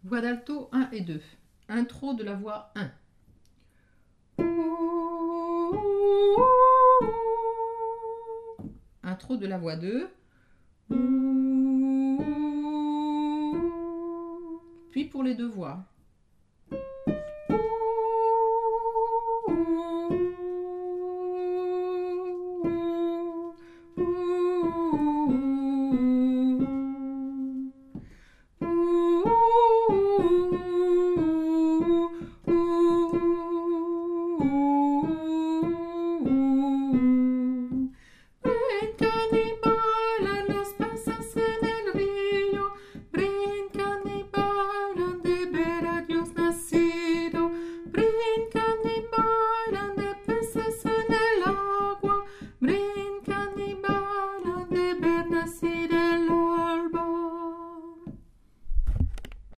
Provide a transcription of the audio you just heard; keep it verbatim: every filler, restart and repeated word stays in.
Voix d'alto un et deux. Intro de la voix un. Intro de la voix deux. Puis pour les deux voix.